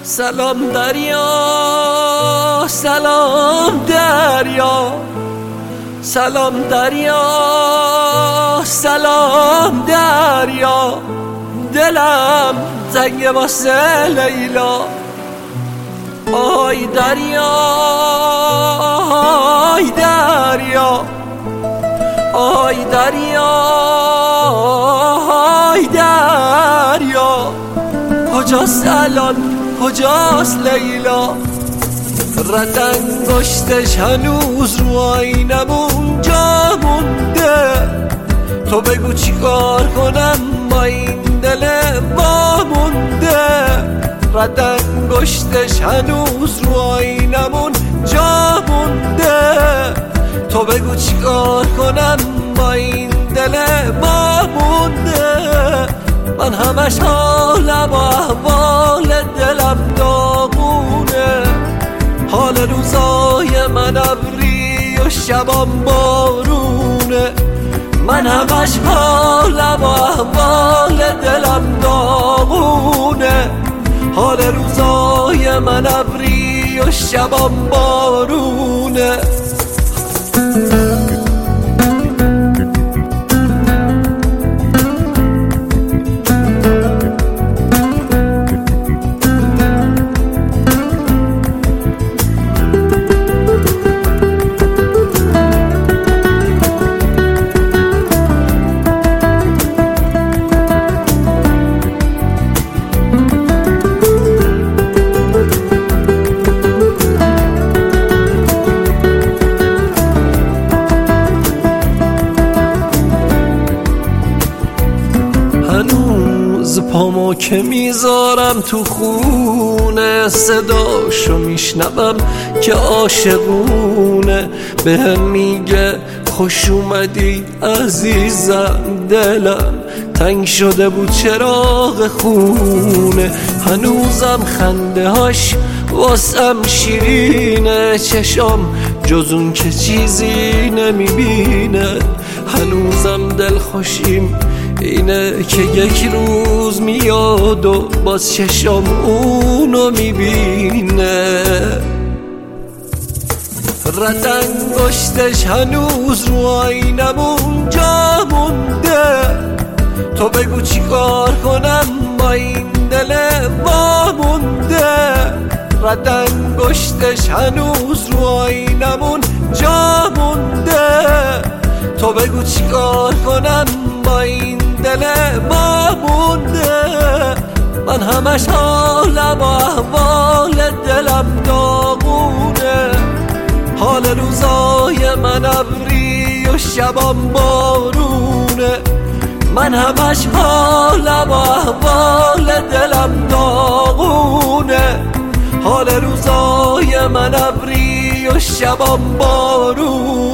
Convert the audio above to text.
سلام دریا، سلام دریا، سلام دریا، سلام دریا. دلم تنگ واسه لیلا. آی دریا، آی دریا، آی دریا، آی دریا. کجاست الان، کجاست لیلا؟ رد انگشتش هنوز رو آینمون جا مونده. تو بگو چی کار کنم با این دل وامونده. رد انگشتش هنوز رو آینمون جا مونده. تو بگو چی کار کنم با این دل وامونده. من همش حالم و احوال دلم داغونه. حال روزای من ابری و شبام بارونه. من همش حالم و احوال دلم داغونه. حال روزای من ابری و شبام بارونه. هنوز پامو که میذارم تو خونه، صداشو میشنوم که عاشقونه. بهم میگه خوش اومدی عزیزم، دلم تنگ شده بود چراغ خونه. هنوزم خنده هاش واسم شیرینه، چشام جز اون که چیزی نمیبینه. هنوزم دل خوشیم اینه که یک روز میاد و باز چشام اونو میبینه. رد انگشتش هنوز رو آینمون جا مونده. تو بگو چی کار کنم با این دل وامونده. رد انگشتش هنوز رو آینمون جا مونده. تو بگو چی کار کنم با این دل وامونده. من همش حالم و احوال دلم داغونه. حال روزای من ابری و شبام بارونه. من همش حالم و احوال دلم داغونه. حال روزای من ابری و شبام بارونه.